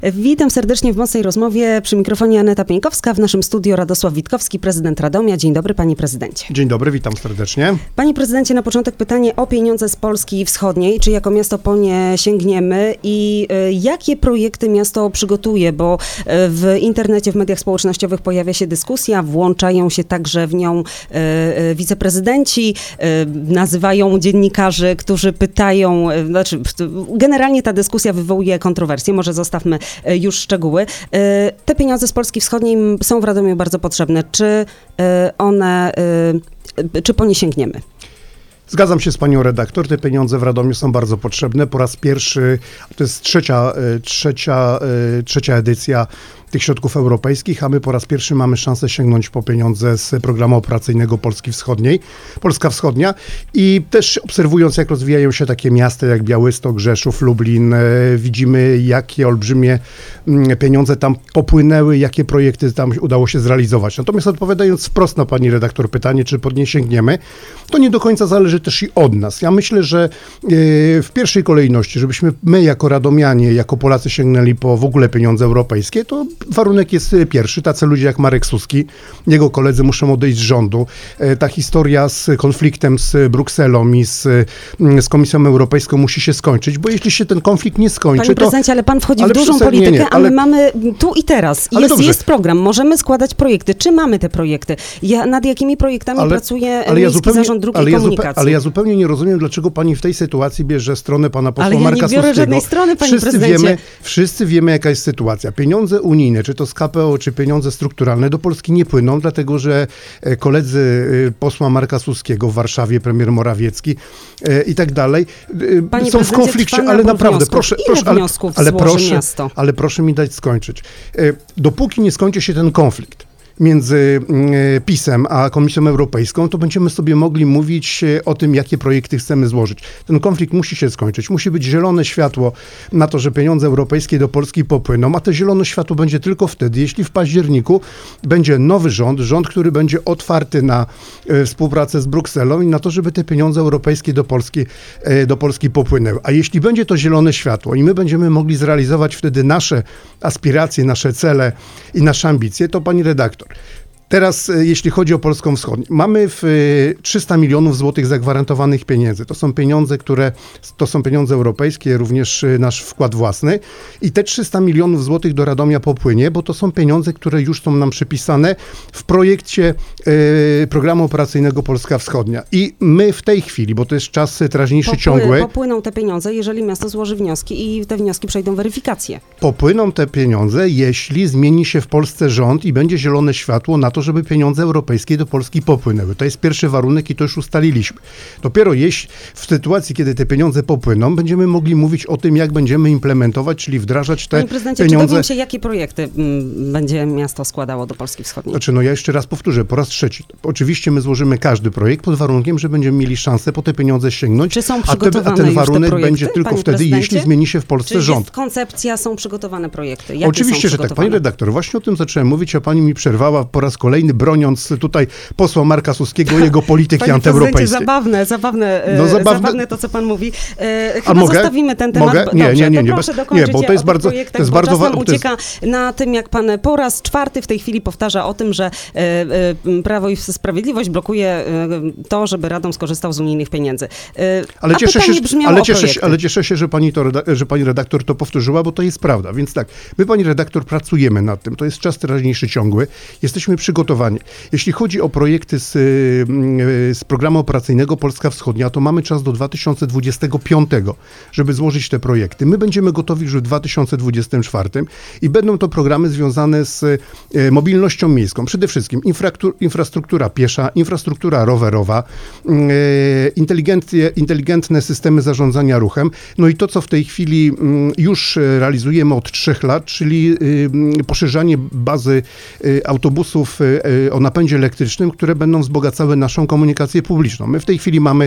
Witam serdecznie w Mocnej Rozmowie. Przy mikrofonie Aneta Pieńkowska, w naszym studio Radosław Witkowski, prezydent Radomia. Dzień dobry, panie prezydencie. Dzień dobry, witam serdecznie. Panie prezydencie, na początek pytanie o pieniądze z Polski Wschodniej. Czy jako miasto po nie sięgniemy i jakie projekty miasto przygotuje? Bo w internecie, w mediach społecznościowych pojawia się dyskusja, włączają się także w nią wiceprezydenci, nazywają dziennikarzy, którzy pytają, generalnie ta dyskusja wywołuje kontrowersje. Może zostawmy już szczegóły. Te pieniądze z Polski Wschodniej są w Radomiu bardzo potrzebne. Czy po nie sięgniemy? Zgadzam się z panią redaktor, te pieniądze w Radomiu są bardzo potrzebne. Po raz pierwszy, to jest trzecia edycja tych środków europejskich, a my po raz pierwszy mamy szansę sięgnąć po pieniądze z programu operacyjnego Polska Wschodnia i też obserwując, jak rozwijają się takie miasta jak Białystok, Rzeszów, Lublin, widzimy, jakie olbrzymie pieniądze tam popłynęły, jakie projekty tam udało się zrealizować. Natomiast odpowiadając wprost na pani redaktor pytanie, czy pod nie sięgniemy, to nie do końca zależy też i od nas. Ja myślę, że w pierwszej kolejności, żebyśmy my jako radomianie, jako Polacy sięgnęli po w ogóle pieniądze europejskie, to warunek jest pierwszy. Tacy ludzie jak Marek Suski, jego koledzy muszą odejść z rządu. Ta historia z konfliktem z Brukselą i z Komisją Europejską musi się skończyć, bo jeśli się ten konflikt nie skończy, Panie prezydencie, ale pan wchodzi w dużą politykę, a my mamy tu i teraz. Jest program, możemy składać projekty. Czy mamy te projekty? Nad jakimi projektami pracuje Miejski Zarząd Dróg i Komunikacji? Ale ja zupełnie nie rozumiem, dlaczego pani w tej sytuacji bierze stronę pana posła Marka Suskiego. Ale ja nie biorę żadnej strony, panie prezydencie. Wszyscy wiemy, jaka jest sytuacja. Pieniądze unijne, czy to z KPO, czy pieniądze strukturalne do Polski nie płyną, dlatego że koledzy posła Marka Suskiego w Warszawie, premier Morawiecki i tak dalej, są w konflikcie, ale naprawdę, ale proszę mi dać skończyć. Dopóki nie skończy się ten konflikt między PiS-em a Komisją Europejską, to będziemy sobie mogli mówić o tym, jakie projekty chcemy złożyć. Ten konflikt musi się skończyć. Musi być zielone światło na to, że pieniądze europejskie do Polski popłyną, a to zielone światło będzie tylko wtedy, jeśli w październiku będzie nowy rząd, który będzie otwarty na współpracę z Brukselą i na to, żeby te pieniądze europejskie do Polski popłynęły. A jeśli będzie to zielone światło i my będziemy mogli zrealizować wtedy nasze aspiracje, nasze cele i nasze ambicje, to pani redaktor, teraz, jeśli chodzi o Polską Wschodnią, mamy 300 milionów złotych zagwarantowanych pieniędzy. To są pieniądze europejskie, również nasz wkład własny. I te 300 milionów złotych do Radomia popłynie, bo to są pieniądze, które już są nam przypisane w projekcie programu operacyjnego Polska Wschodnia. I my w tej chwili, bo to jest czas teraźniejszy ciągły. Popłyną te pieniądze, jeżeli miasto złoży wnioski i te wnioski przejdą weryfikację. Popłyną te pieniądze, jeśli zmieni się w Polsce rząd i będzie zielone światło na to, żeby pieniądze europejskie do Polski popłynęły. To jest pierwszy warunek i to już ustaliliśmy. Dopiero w sytuacji, kiedy te pieniądze popłyną, będziemy mogli mówić o tym, jak będziemy implementować, czyli wdrażać te pieniądze. Czy dowiem się, jakie projekty będzie miasto składało do Polski Wschodniej? Ja jeszcze raz powtórzę, po raz trzeci. Oczywiście my złożymy każdy projekt pod warunkiem, że będziemy mieli szansę po te pieniądze sięgnąć, czy są przygotowane a ten warunek projekty, będzie tylko wtedy, jeśli zmieni się w Polsce rząd. Jest koncepcja, są przygotowane projekty? Jakie Oczywiście, że tak. Pani redaktor, właśnie o tym zacząłem mówić, a pani mi przerwała po raz kolejny, broniąc tutaj posła Marka Suskiego i jego polityki antyeuropejskiej. Zabawne to, co pan mówi. Chyba zostawimy ten temat. Mogę? Nie. Proszę dokończyć. Bo to jest bardzo ważne. Ucieka na tym, jak pan po raz czwarty w tej chwili powtarza o tym, że Prawo i Sprawiedliwość blokuje to, żeby Radom skorzystał z unijnych pieniędzy. Ale cieszę się, że pani redaktor to powtórzyła, bo to jest prawda. Więc tak, my, pani redaktor, pracujemy nad tym. To jest czas teraźniejszy ciągły. Jesteśmy przygotowani. Jeśli chodzi o projekty z programu operacyjnego Polska Wschodnia, to mamy czas do 2025, żeby złożyć te projekty. My będziemy gotowi już w 2024 i będą to programy związane z mobilnością miejską. Przede wszystkim infrastruktura piesza, infrastruktura rowerowa, inteligentne systemy zarządzania ruchem. No i to, co w tej chwili już realizujemy od 3 lat, czyli poszerzanie bazy autobusów o napędzie elektrycznym, które będą wzbogacały naszą komunikację publiczną. My w tej chwili mamy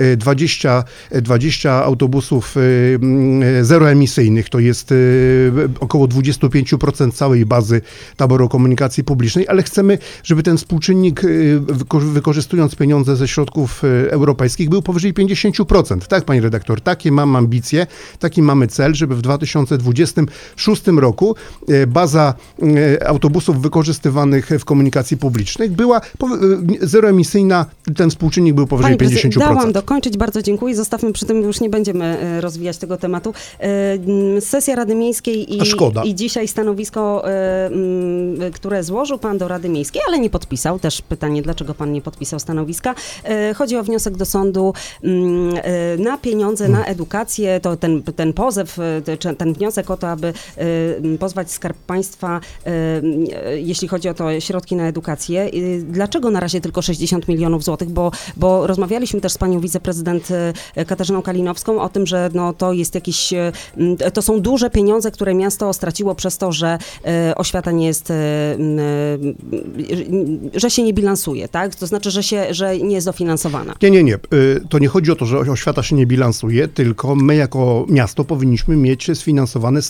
20 autobusów zeroemisyjnych, to jest około 25% całej bazy taboru komunikacji publicznej, ale chcemy, żeby ten współczynnik, wykorzystując pieniądze ze środków europejskich, był powyżej 50%. Tak, pani redaktor, takie mam ambicje, taki mamy cel, żeby w 2026 roku baza autobusów wykorzystywanych w komunikacji publicznej była zeroemisyjna, ten współczynnik był powyżej 50%. Dałam dokończyć, bardzo dziękuję. Zostawmy przy tym, już nie będziemy rozwijać tego tematu. Sesja Rady Miejskiej i dzisiaj stanowisko, które złożył pan do Rady Miejskiej, ale nie podpisał. Też pytanie, dlaczego pan nie podpisał stanowiska. Chodzi o wniosek do sądu na pieniądze, na edukację. To ten pozew, ten wniosek o to, aby pozwać Skarb Państwa, jeśli chodzi o to środki na edukację. Dlaczego na razie tylko 60 milionów złotych? Bo rozmawialiśmy też z panią wiceprezydent Katarzyną Kalinowską o tym, że no, to są duże pieniądze, które miasto straciło przez to, że oświata nie jest, że się nie bilansuje, tak? To znaczy, że nie jest dofinansowana. Nie. To nie chodzi o to, że oświata się nie bilansuje, tylko my jako miasto powinniśmy mieć sfinansowane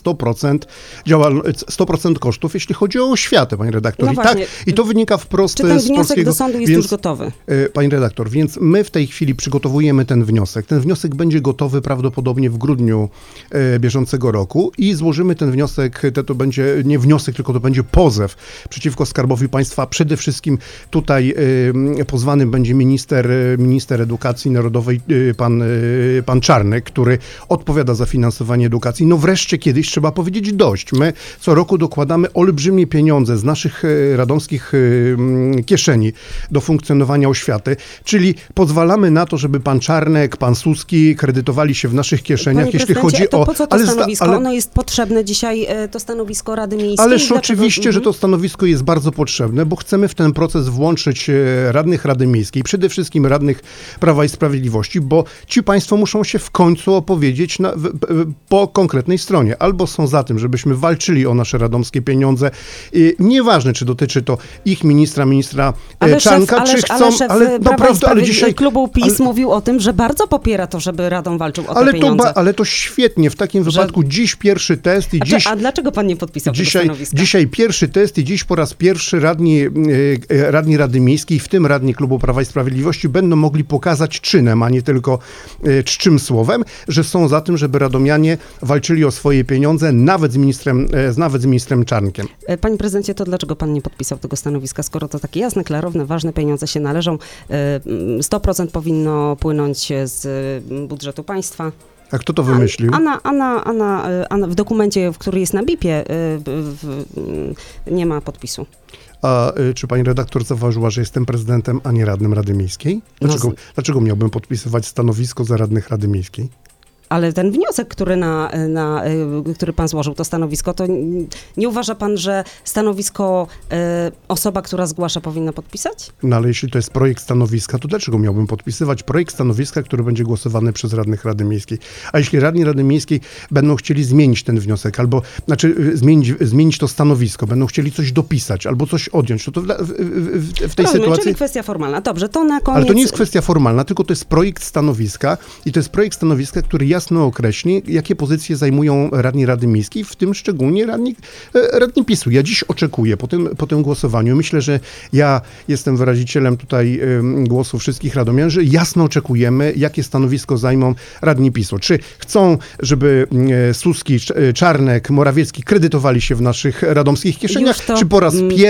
100% kosztów, jeśli chodzi o oświatę, pani redaktor. No właśnie. I to wynika wprost z polskiego... Czy ten wniosek do sądu jest już gotowy? Pani redaktor, więc my w tej chwili przygotowujemy ten wniosek. Ten wniosek będzie gotowy prawdopodobnie w grudniu bieżącego roku i złożymy ten wniosek, to będzie nie wniosek, tylko to będzie pozew przeciwko Skarbowi Państwa. Przede wszystkim tutaj pozwanym będzie minister edukacji narodowej, pan Czarnek, który odpowiada za finansowanie edukacji. No wreszcie kiedyś trzeba powiedzieć dość. My co roku dokładamy olbrzymie pieniądze z naszych radomskich kieszeni do funkcjonowania oświaty, czyli pozwalamy na to, żeby pan Czarnek, pan Suski kredytowali się w naszych kieszeniach, Panie jeśli chodzi o... Po co to stanowisko? Ono jest potrzebne dzisiaj, to stanowisko Rady Miejskiej. Ależ oczywiście, że to stanowisko jest bardzo potrzebne, bo chcemy w ten proces włączyć radnych Rady Miejskiej, przede wszystkim radnych Prawa i Sprawiedliwości, bo ci państwo muszą się w końcu opowiedzieć po konkretnej stronie. Albo są za tym, żebyśmy walczyli o nasze radomskie pieniądze. Nieważne, czy dotyczy to ich ministra Czarnka, czy chcą... Ale dzisiaj klubu PiS mówił o tym, że bardzo popiera to, żeby Radom walczył o te pieniądze. Ale to świetnie. W takim wypadku dziś pierwszy test i dziś... A dlaczego pan nie podpisał tego stanowiska? Dzisiaj pierwszy test i dziś po raz pierwszy radni Rady Miejskiej, w tym radni klubu Prawa i Sprawiedliwości, będą mogli pokazać czynem, a nie tylko czczym słowem, że są za tym, żeby radomianie walczyli o swoje pieniądze, nawet z ministrem Czarnkiem. Panie prezydencie, to dlaczego pan nie podpisał tego stanowiska, skoro to takie jasne, klarowne, ważne pieniądze się należą, 100% powinno płynąć z budżetu państwa? A kto to wymyślił? W dokumencie, który jest na BIP-ie, nie ma podpisu. A czy pani redaktor zauważyła, że jestem prezydentem, a nie radnym Rady Miejskiej? Dlaczego miałbym podpisywać stanowisko za radnych Rady Miejskiej? Ale ten wniosek, który pan złożył, to stanowisko, to nie uważa pan, że stanowisko osoba, która zgłasza, powinna podpisać? No ale jeśli to jest projekt stanowiska, to dlaczego miałbym podpisywać projekt stanowiska, który będzie głosowany przez radnych Rady Miejskiej? A jeśli radni Rady Miejskiej będą chcieli zmienić ten wniosek, albo zmienić to stanowisko, będą chcieli coś dopisać, albo coś odjąć, to w tej sytuacji... Czyli kwestia formalna. Dobrze, to na koniec... Ale to nie jest kwestia formalna, tylko to jest projekt stanowiska i to jest projekt stanowiska, który jasno określi, jakie pozycje zajmują radni Rady Miejskiej, w tym szczególnie radni PiS-u. Ja dziś oczekuję po tym głosowaniu. Myślę, że ja jestem wyrazicielem tutaj głosu wszystkich radomian, że jasno oczekujemy, jakie stanowisko zajmą radni PiS-u. Czy chcą, żeby Suski, Czarnek, Morawiecki kredytowali się w naszych radomskich kieszeniach, czy po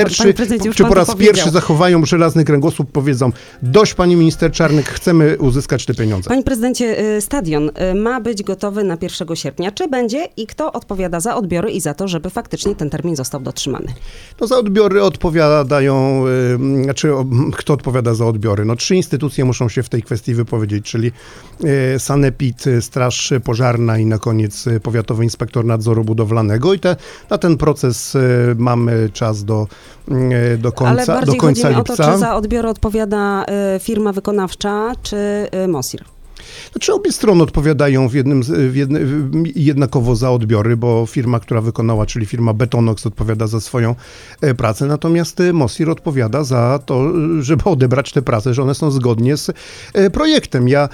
raz pierwszy zachowają żelazny kręgosłup, powiedzą: dość, pani minister Czarnek, chcemy uzyskać te pieniądze. Panie prezydencie, stadion ma być gotowy na 1 sierpnia. Czy będzie i kto odpowiada za odbiory i za to, żeby faktycznie ten termin został dotrzymany? No za odbiory odpowiadają, kto odpowiada za odbiory? No 3 instytucje muszą się w tej kwestii wypowiedzieć, czyli Sanepid, Straż Pożarna i na koniec Powiatowy Inspektor Nadzoru Budowlanego. I na ten proces mamy czas do końca lipca. Ale bardziej chodzi mi o to, czy za odbiory odpowiada firma wykonawcza, czy MOSIR? Znaczy obie strony odpowiadają jednakowo za odbiory, bo firma, która wykonała, czyli firma Betonox odpowiada za swoją pracę, natomiast Mossir odpowiada za to, żeby odebrać te prace, że one są zgodnie z projektem. Ja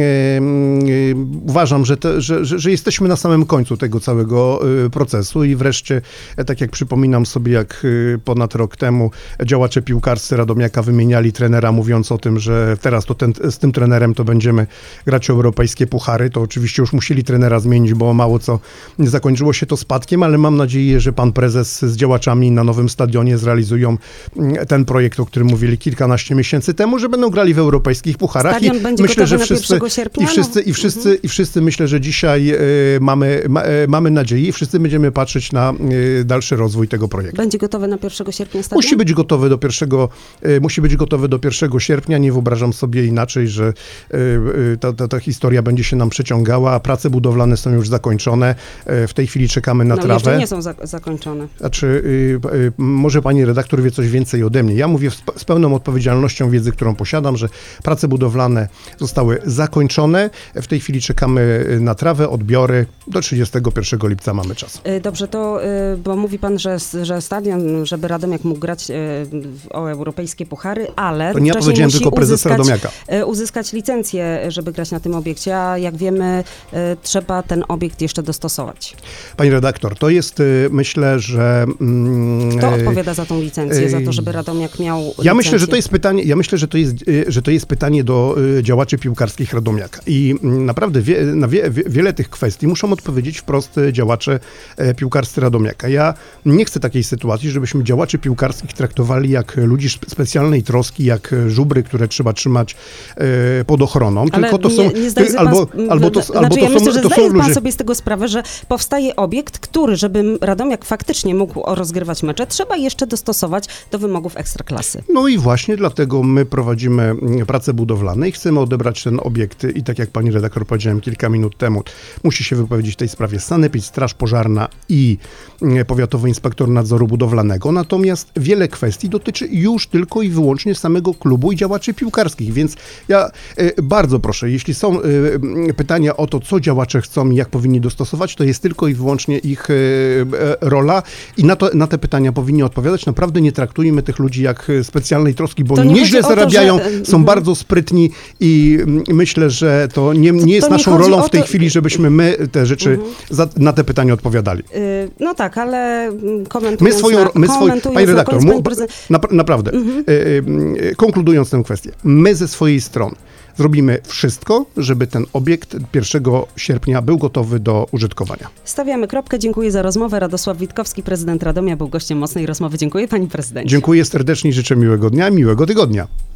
uważam, że jesteśmy na samym końcu tego całego procesu i wreszcie, tak jak przypominam sobie, jak ponad rok temu działacze piłkarscy Radomiaka wymieniali trenera, mówiąc o tym, że teraz to z tym trenerem to będziemy grać o europejskie puchary, to oczywiście już musieli trenera zmienić, bo mało co zakończyło się to spadkiem, ale mam nadzieję, że pan prezes z działaczami na nowym stadionie zrealizują ten projekt, o którym mówili kilkanaście miesięcy temu, że będą grali w europejskich pucharach. Stadion będzie myślę, że gotowy wszyscy, na 1 sierpnia? i wszyscy myślę, że dzisiaj mamy nadzieję i wszyscy będziemy patrzeć na dalszy rozwój tego projektu. Będzie gotowy na 1 sierpnia stadion? Musi być gotowy do 1 sierpnia. Nie wyobrażam sobie inaczej, że ta historia będzie się nam przeciągała, a prace budowlane są już zakończone. W tej chwili czekamy na trawę. Jeszcze nie są zakończone. Znaczy, może pani redaktor wie coś więcej ode mnie. Ja mówię z pełną odpowiedzialnością wiedzy, którą posiadam, że prace budowlane zostały zakończone. W tej chwili czekamy na trawę, odbiory. Do 31 lipca mamy czas. Dobrze, to, bo mówi pan, że stadion, żeby Radomiak mógł grać o europejskie puchary, ale to nie ja powiedziałem, tylko prezes Radomiaka. Uzyskać licencję, żeby grać na tym obiekcie, a jak wiemy, trzeba ten obiekt jeszcze dostosować. Pani redaktor, to jest, myślę, że... Kto odpowiada za tą licencję, za to, żeby Radomiak miał licencję? Ja myślę, że to jest pytanie do działaczy piłkarskich Radomiaka. I naprawdę na wiele tych kwestii muszą odpowiedzieć wprost działacze piłkarscy Radomiaka. Ja nie chcę takiej sytuacji, żebyśmy działaczy piłkarskich traktowali jak ludzi specjalnej troski, jak żubry, które trzeba trzymać pod ochroną. Ale tylko to są... Ja myślę, że zdaje pan sobie z tego sprawę, że powstaje obiekt, który, żeby Radomiak faktycznie mógł rozgrywać mecze, trzeba jeszcze dostosować do wymogów ekstraklasy. No i właśnie dlatego my prowadzimy prace budowlane i chcemy odebrać ten obiekt i tak jak pani redaktor powiedziałem kilka minut temu, musi się wypowiedzieć w tej sprawie sanepid, straż pożarna i powiatowy inspektor nadzoru budowlanego. Natomiast wiele kwestii dotyczy już tylko i wyłącznie samego klubu i działaczy piłkarskich, więc ja bardzo proszę, jeśli są pytania o to, co działacze chcą i jak powinni dostosować, to jest tylko i wyłącznie ich rola i na te pytania powinni odpowiadać. Naprawdę nie traktujmy tych ludzi jak specjalnej troski, bo oni nieźle zarabiają, są bardzo sprytni i myślę, że to nie jest naszą rolą w tej chwili, żebyśmy my te rzeczy na te pytania odpowiadali. No tak, ale komentując pani redaktor, naprawdę, konkludując tę kwestię, my ze swojej strony zrobimy wszystko, żeby ten obiekt 1 sierpnia był gotowy do użytkowania. Stawiamy kropkę. Dziękuję za rozmowę. Radosław Witkowski, prezydent Radomia, był gościem Mocnej Rozmowy. Dziękuję, pani prezydencie. Dziękuję serdecznie, życzę miłego dnia, miłego tygodnia.